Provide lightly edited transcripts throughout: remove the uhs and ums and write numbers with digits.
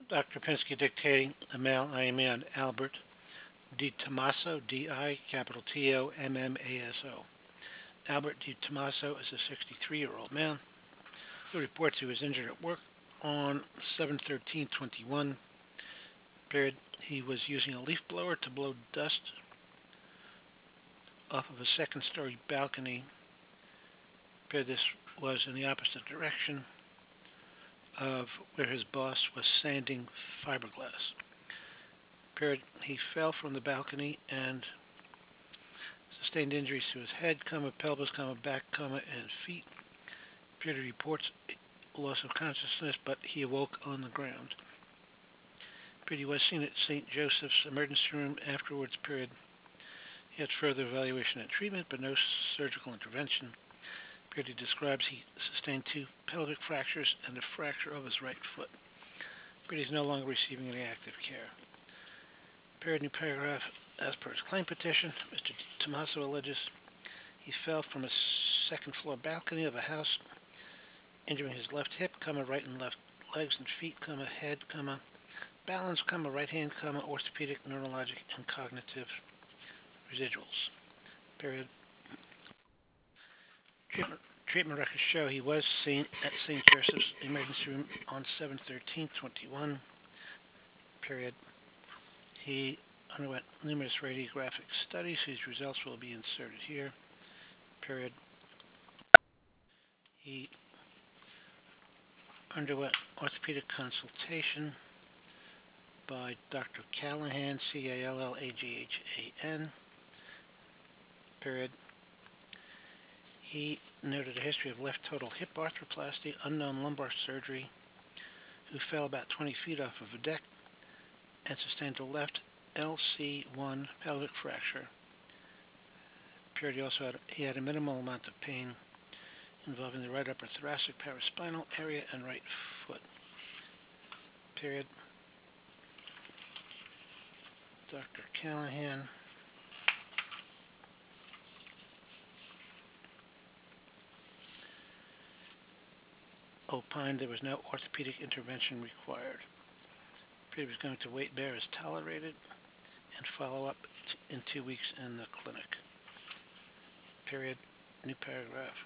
Dr. Pinsky dictating the male IMN Albert Di Tommaso, D-I, capital T-O-M-M-A-S-O. Albert Di Tommaso is a 63-year-old man who reports he was injured at work on 7/13/21. Period. He was using a leaf blower to blow dust off of a second-story balcony. Period. This was in the opposite direction of where his boss was sanding fiberglass. Period. He fell from the balcony and sustained injuries to his head, pelvis, back, and feet. Period. Reports loss of consciousness, but he awoke on the ground. Period. He was seen at St. Joseph's emergency room afterwards. Period. He had further evaluation and treatment, but no surgical intervention. Period. He describes he sustained two pelvic fractures and a fracture of his right foot. Period. He's no longer receiving any active care. Period. New paragraph. As per his claim petition, Mr. Tommaso alleges he fell from a second floor balcony of a house, injuring his left hip, right and left legs and feet, head, balance, right hand, orthopedic, neurologic, and cognitive residuals. Period. Treatment records show he was seen at St. Joseph's emergency room on 7/13/21. Period. He underwent numerous radiographic studies whose results will be inserted here. Period. He underwent orthopedic consultation by Dr. Callahan, Callaghan. Period. He noted a history of left total hip arthroplasty, unknown lumbar surgery, who fell about 20 feet off of a deck and sustained a left LC1 pelvic fracture. Period. He had a minimal amount of pain involving the right upper thoracic paraspinal area and right foot. Period. Dr. Callahan opined there was no orthopedic intervention required. Period. Was going to weight bear as tolerated and follow up in 2 weeks in the clinic. Period. New paragraph.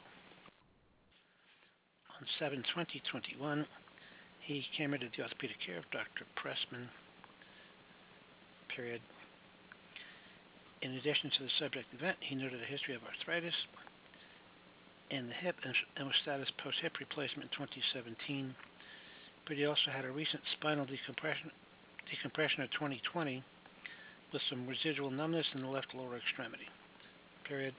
On 7/20/21, he came into the orthopedic care of Dr. Pressman. Period. In addition to the subject event, he noted a history of arthritis in the hip and was status post-hip replacement in 2017. But he also had a recent spinal decompression of 2020 with some residual numbness in the left lower extremity. Period.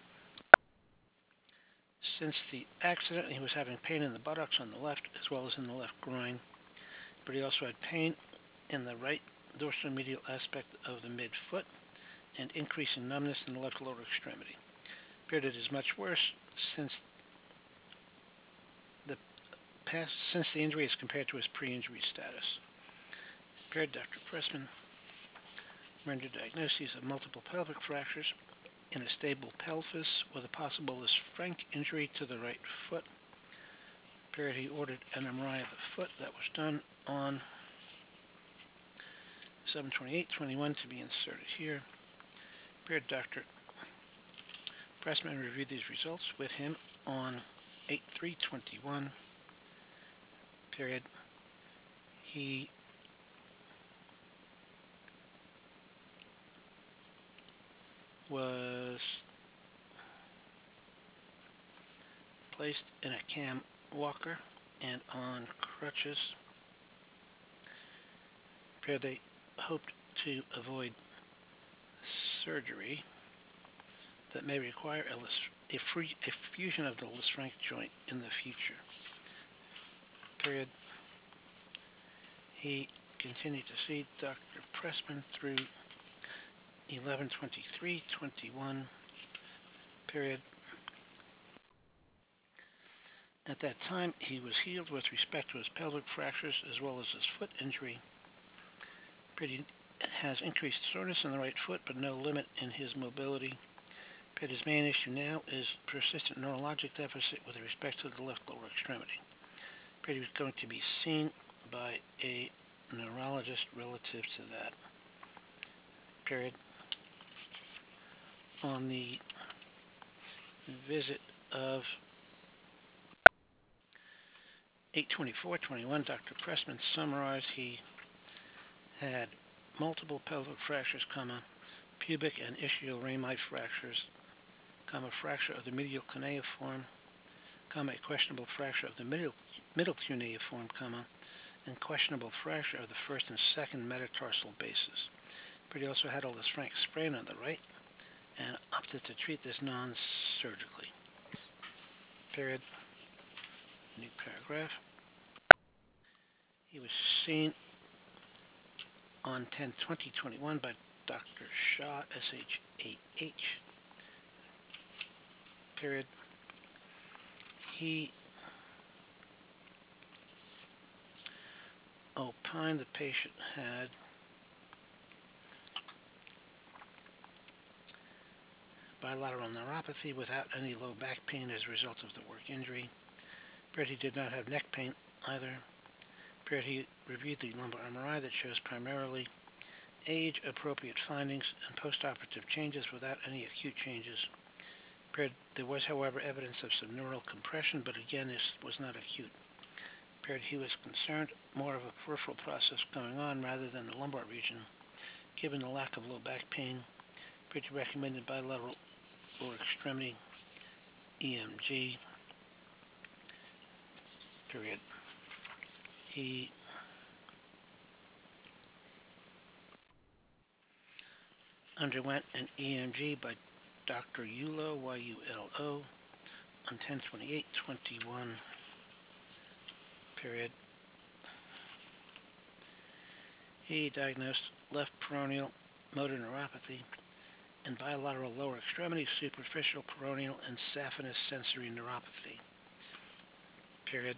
Since the accident, he was having pain in the buttocks on the left as well as in the left groin, but he also had pain in the right dorsal medial aspect of the midfoot and increasing numbness in the left lower extremity. Period. It is much worse since the injury as compared to his pre-injury status. Period. Dr. Pressman rendered diagnoses of multiple pelvic fractures in a stable pelvis with a possible Lisfranc injury to the right foot. Period. He ordered an MRI of the foot that was done on 7/28/21 to be inserted here. Period. Dr. Pressman reviewed these results with him on 8/3/21. Period. He was placed in a cam walker and on crutches. Period. They hoped to avoid surgery that may require a fusion of the Lisfranc joint in the future. Period. He continued to see Dr. Pressman through 11/23/21. Period. At that time, he was healed with respect to his pelvic fractures as well as his foot injury. Period. He has increased soreness in the right foot, but no limit in his mobility. Period. His main issue now is persistent neurologic deficit with respect to the left lower extremity. Period. He was going to be seen by a neurologist relative to that. Period. On the visit of 8/24/21, Dr. Pressman summarized he had multiple pelvic fractures, pubic and ischial-rhamite fractures, fracture of the medial cuneiform, a questionable fracture of the middle cuneiform, and questionable fracture of the first and second metatarsal bases. But he also had Aldous Frank sprain on the right and opted to treat this non-surgically. Period. New paragraph. He was seen on 10/20/21 by Dr. Shah, SH8H. Period. He opined the patient had bilateral neuropathy without any low back pain as a result of the work injury. Period. He did not have neck pain either. Period. He reviewed the lumbar MRI that shows primarily age-appropriate findings and postoperative changes without any acute changes. Period. There was, however, evidence of subneural compression, but again, this was not acute. Period. He was concerned more of a peripheral process going on rather than the lumbar region. Given the lack of low back pain, period, he recommended bilateral lower extremity EMG. Period. He underwent an EMG by Dr. Yulo, Y-U-L-O, on 10/28/21. Period. He diagnosed left peroneal motor neuropathy and bilateral lower extremity superficial peroneal and saphenous sensory neuropathy. Period.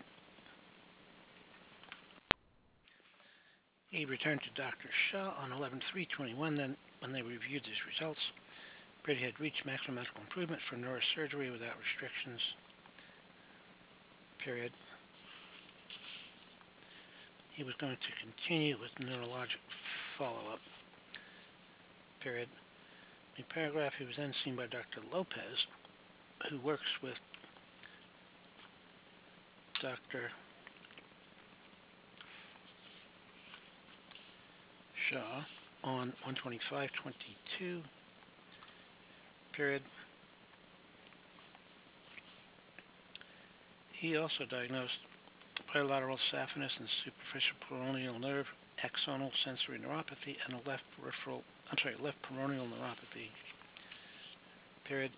He returned to Dr. Shah on 11/3/21. Then, when they reviewed his results, Brady had reached maximum medical improvement for neurosurgery without restrictions. Period. He was going to continue with neurologic follow-up. Period. In paragraph, he was then seen by Dr. Lopez, who works with Dr. Shah on 125/22. Period. He also diagnosed bilateral saphenous and superficial peroneal nerve axonal sensory neuropathy and a left peroneal neuropathy. Period.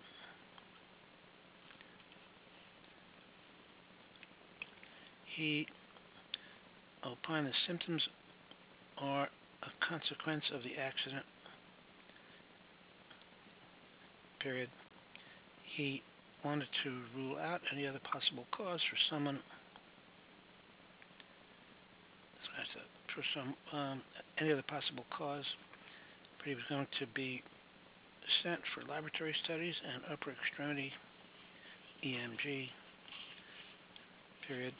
He opined the symptoms are a consequence of the accident. Period. He wanted to rule out any other possible cause for someone any other possible cause, but he was going to be sent for laboratory studies and upper extremity EMG. Period.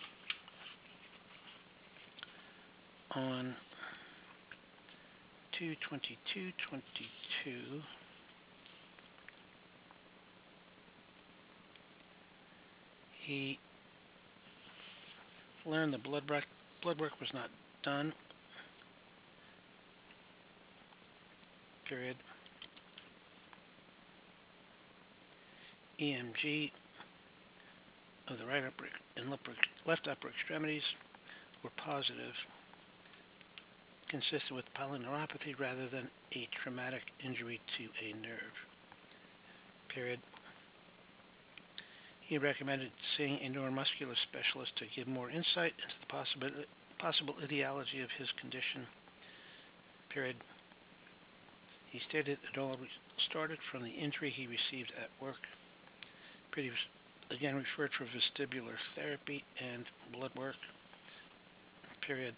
On 2/22/22, he learned the blood work was not done. Period. EMG of the right upper and left upper extremities were positive, consistent with polyneuropathy rather than a traumatic injury to a nerve. Period. He recommended seeing a neuromuscular specialist to give more insight into the possible etiology of his condition. Period. He stated it all started from the injury he received at work. Period. He was again referred for vestibular therapy and blood work. Period.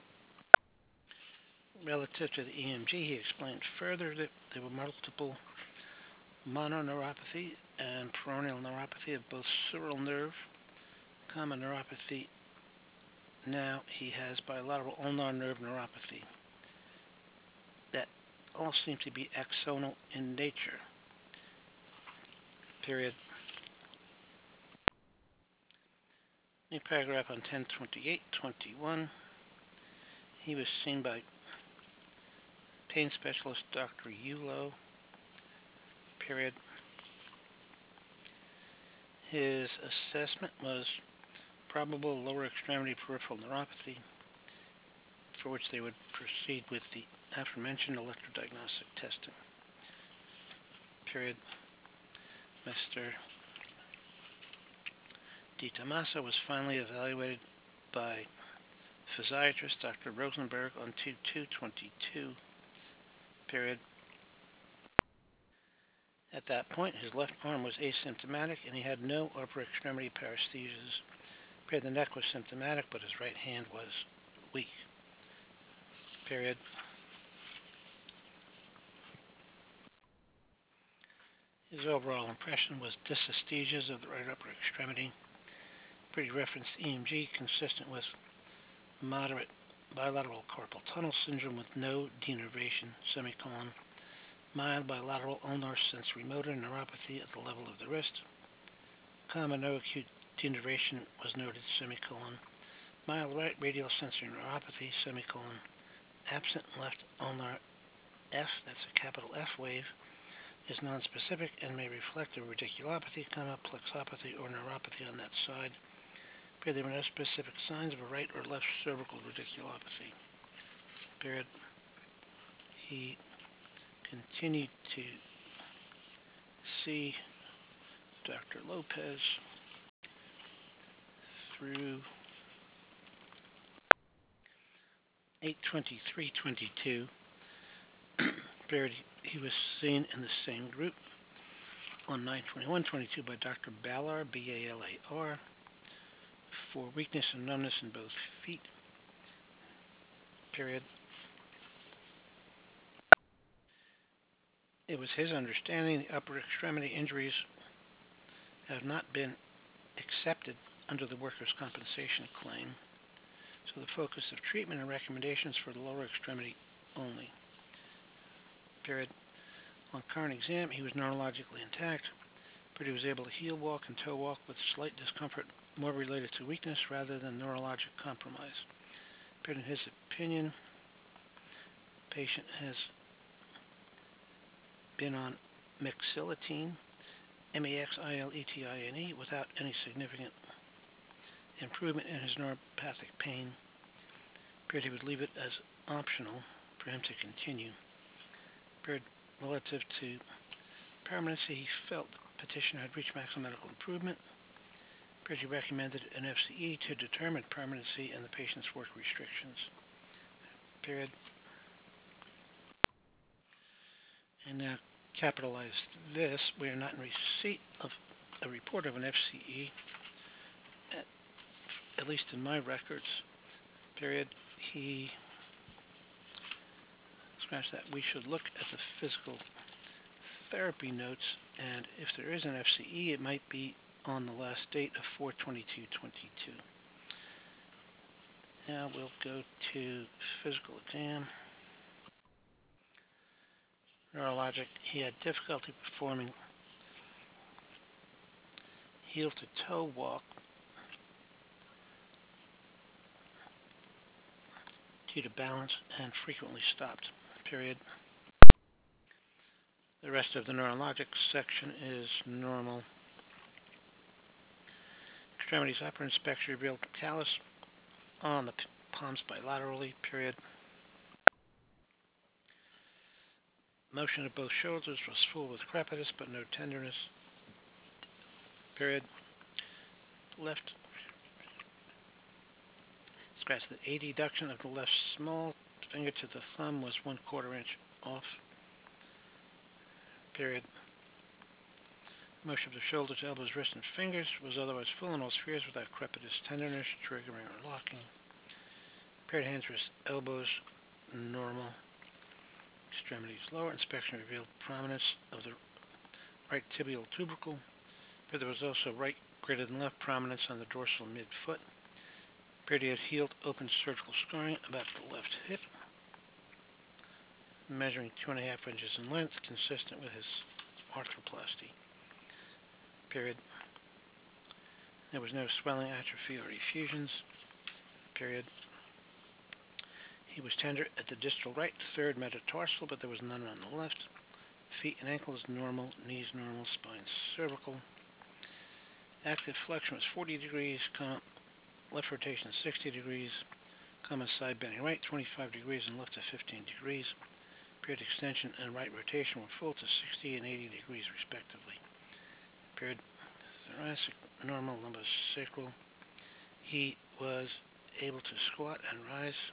Relative to the EMG, he explained further that there were multiple mononeuropathy and peroneal neuropathy of both sural nerve, neuropathy Now he has bilateral ulnar nerve neuropathy that all seem to be axonal in nature. Period. New paragraph on 10/28/21. He was seen by pain specialist Dr. Yulo. Period. His assessment was probable lower extremity peripheral neuropathy, for which they would proceed with the aforementioned electrodiagnostic testing. Period. Mr. Di Tommaso was finally evaluated by physiatrist Dr. Rosenberg on 2/2/22. Period. At that point, his left arm was asymptomatic and he had no upper extremity paresthesias. Period. The neck was symptomatic, but his right hand was weak. Period. His overall impression was dysesthesias of the right upper extremity. Pretty referenced EMG consistent with moderate bilateral carpal tunnel syndrome with no denervation, semicolon. Mild bilateral ulnar sensory motor neuropathy at the level of the wrist, comma, no acute denervation was noted, semicolon. Mild right radial sensory neuropathy, semicolon. Absent left ulnar F, that's a capital F wave, is nonspecific and may reflect a radiculopathy, comma, plexopathy, or neuropathy on that side. There were no specific signs of a right or left cervical radiculopathy. Period. He continued to see Dr. Lopez through 8/23/22. Period. He was seen in the same group on 9/21/22 by Dr. Ballar, B-A-L-A-R, for weakness and numbness in both feet. Period. It was his understanding the upper extremity injuries have not been accepted under the workers' compensation claim, so the focus of treatment and recommendations for the lower extremity only. Period. On current exam, he was neurologically intact, but he was able to heel walk and toe walk with slight discomfort more related to weakness rather than neurologic compromise. But in his opinion, the patient has been on mexiletine, MEXILETINE, without any significant improvement in his neuropathic pain. Period. He would leave it as optional for him to continue. Period. Relative to permanency, he felt the petitioner had reached maximum medical improvement. Period. He recommended an FCE to determine permanency and the patient's work restrictions. Period. And now capitalize this. We are not in receipt of a report of an FCE, at least in my records. Period. He scratch that. We should look at the physical therapy notes, and if there is an FCE, it might be on the last date of 4/22/22. Now we'll go to physical exam. Neurologic. He had difficulty performing heel to toe walk due to balance and frequently stopped. Period. The rest of the neurologic section is normal. Extremities upper inspection revealed callus on the palms bilaterally. Period. Motion of both shoulders was full with crepitus but no tenderness. Period. Left. Scratch the adduction of the left small finger to the thumb was 1/4 inch off. Period. Motion of the shoulders, elbows, wrists, and fingers was otherwise full in all spheres without crepitus, tenderness, triggering, or locking. Period. Hands, wrists, elbows, normal. Extremities lower. Inspection revealed prominence of the right tibial tubercle, but there was also right greater than left prominence on the dorsal midfoot. Appeared he had healed open surgical scarring about the left hip, measuring 2.5 inches in length, consistent with his arthroplasty. Period. There was no swelling, atrophy, or effusions. Period. He was tender at the distal right third metatarsal, but there was none on the left. Feet and ankles normal, knees normal, spine cervical. Active flexion was 40 degrees, left rotation 60 degrees, side bending right 25 degrees and left to 15 degrees. Period extension and right rotation were full to 60 and 80 degrees respectively. Period thoracic normal, lumbosacral. He was able to squat and rise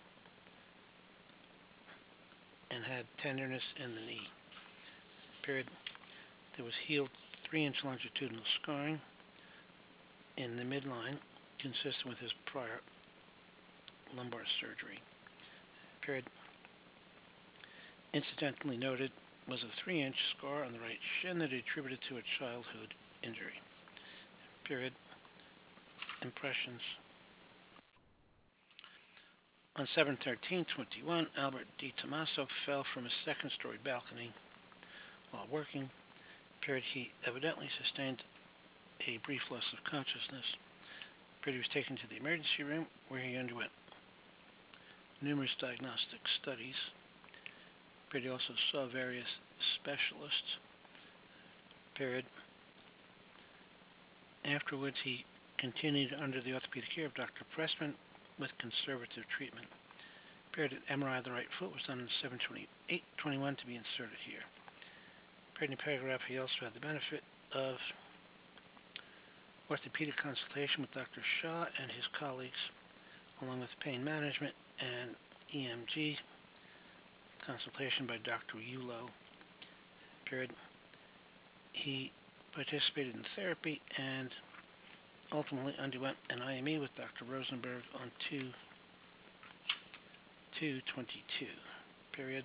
and had tenderness in the knee. Period. There was healed 3-inch longitudinal scarring in the midline, consistent with his prior lumbar surgery. Period. Incidentally noted was a 3-inch scar on the right shin that he attributed to a childhood injury. Period. Impressions. On 7/13/21, Albert D. Tommaso fell from a second-story balcony while working. Period. He evidently sustained a brief loss of consciousness. Period. He was taken to the emergency room where he underwent numerous diagnostic studies. Period. He also saw various specialists. Period. Afterwards, he continued under the orthopedic care of Dr. Pressman with conservative treatment. Period. MRI of the right foot was done on 7/28/21 to be inserted here. Period. In paragraph, he also had the benefit of orthopedic consultation with Dr. Shaw and his colleagues, along with pain management and EMG consultation by Dr. Yulo. Period. He participated in therapy and ultimately underwent an IME with Dr. Rosenberg on 2/2/22. Period.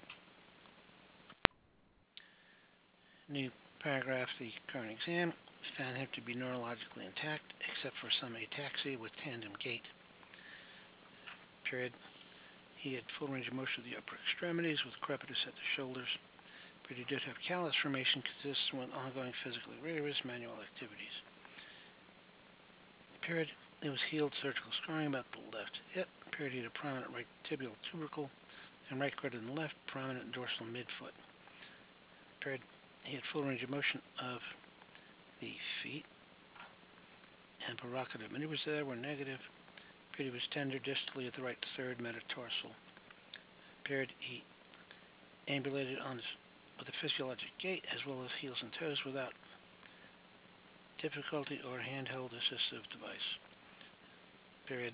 New paragraph, the current exam found him to be neurologically intact, except for some ataxia with tandem gait. Period. He had full range of motion of the upper extremities with crepitus at the shoulders. But he did have callus formation consistent with ongoing physically rigorous manual activities. Period. It was healed surgical scarring about the left hip. Period. He had a prominent right tibial tubercle and right greater than left prominent dorsal midfoot. Period. He had full range of motion of the feet, and provocative maneuvers there were negative. Period. He was tender distally at the right third metatarsal. Period. He ambulated with a physiologic gait as well as heels and toes without difficulty or handheld assistive device. Period.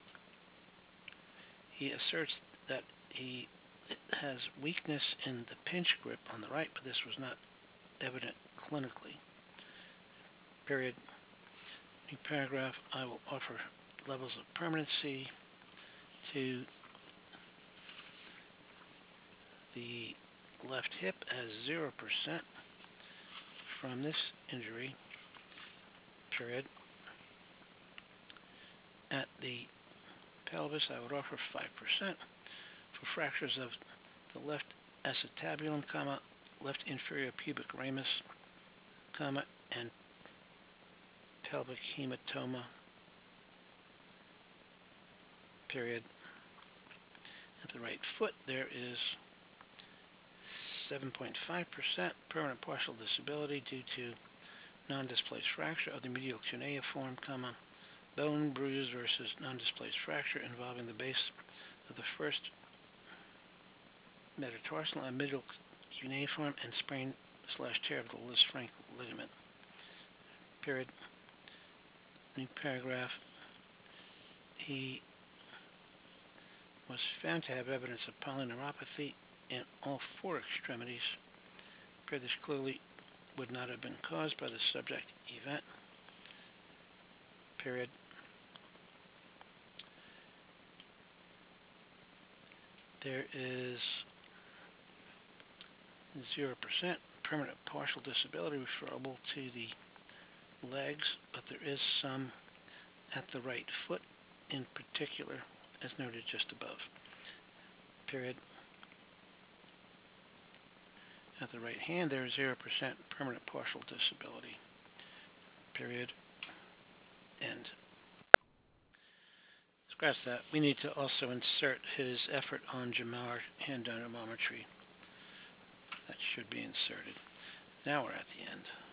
He asserts that he has weakness in the pinch grip on the right, but this was not evident clinically. Period. New paragraph, I will offer levels of permanency to the left hip as 0% from this injury. Period. At the pelvis, I would offer 5% for fractures of the left acetabulum, left inferior pubic ramus, and pelvic hematoma. Period. At the right foot, there is 7.5% permanent partial disability due to non-displaced fracture of the medial cuneiform, bone bruise versus non-displaced fracture involving the base of the first metatarsal and middle cuneiform and sprain/tear of the Lisfranc ligament. Period. New paragraph. He was found to have evidence of polyneuropathy in all 4 extremities. Period. This clearly would not have been caused by the subject event. Period. There is 0% permanent partial disability referable to the legs, but there is some at the right foot in particular, as noted just above. Period. At the right hand, there is 0% permanent partial disability. Period. End. Scratch that. We need to also insert his effort on Jamar hand dynamometry. That should be inserted. Now we're at the end.